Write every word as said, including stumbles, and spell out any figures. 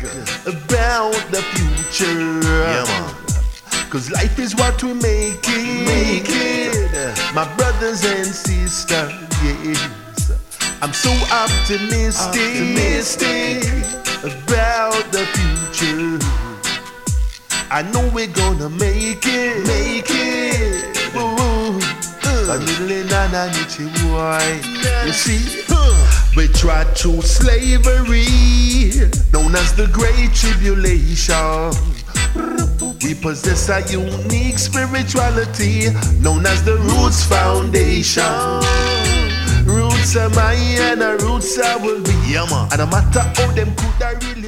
about the future. Yeah, man. Cause life is what we make it. Make it. My brothers and sisters, yes. I'm so optimistic, optimistic about the future. I know we're gonna make it, make it. Ooh, uh, you see, we tried through slavery, known as the Great Tribulation. We possess a unique spirituality, known as the Roots Foundation. Roots are mine and the roots I will be. Yeah, man. And no matter how them could I really